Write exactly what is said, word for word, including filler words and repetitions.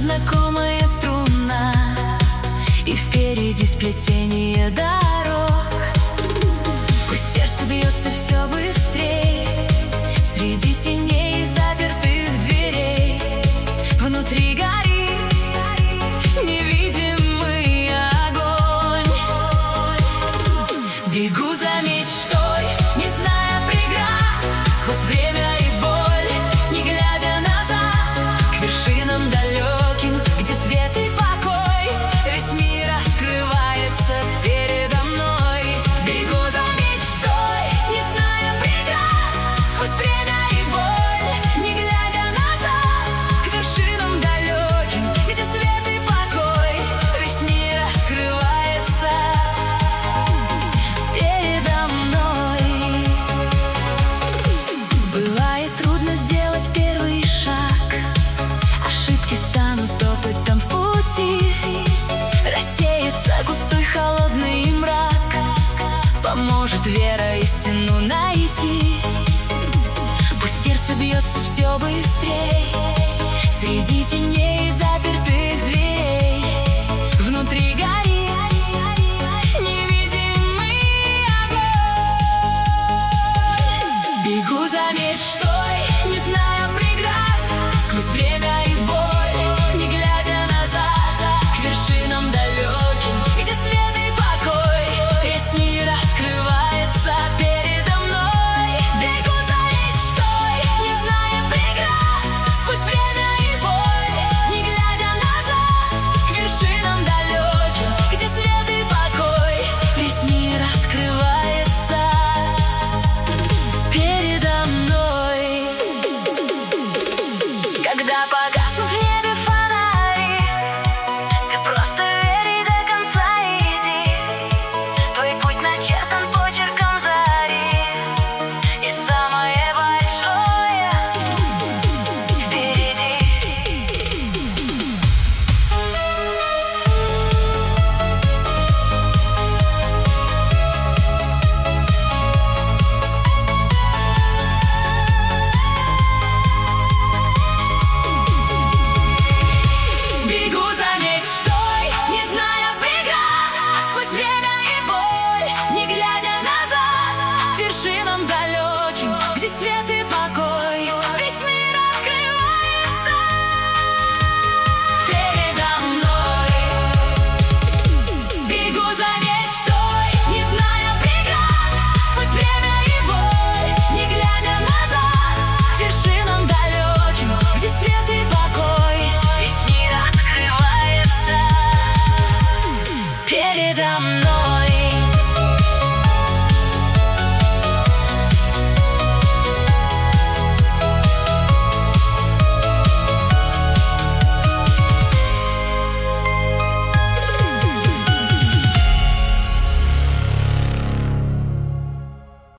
знакомая струна, и впереди сплетение дорог. Пусть сердце бьется все быстрей среди теней запертых дверей. Внутри горит невидимый огонь. Бегу за мечтой, не зная преград, сквозь время и боль, не глядя назад, к вершинам далеким, где свет и покой. Весь мир открывается передо мной. Бегу за мечтой, не зная преград, сквозь время и боль, не глядя назад, к вершинам далеким, где свет и покой. Весь мир открывается передо мной. Бывает трудно сделать первый шаг, ошибки станут опытом в пути. Рассеется густой холодный мрак, поможет вера истину найти. Пусть сердце бьется все быстрее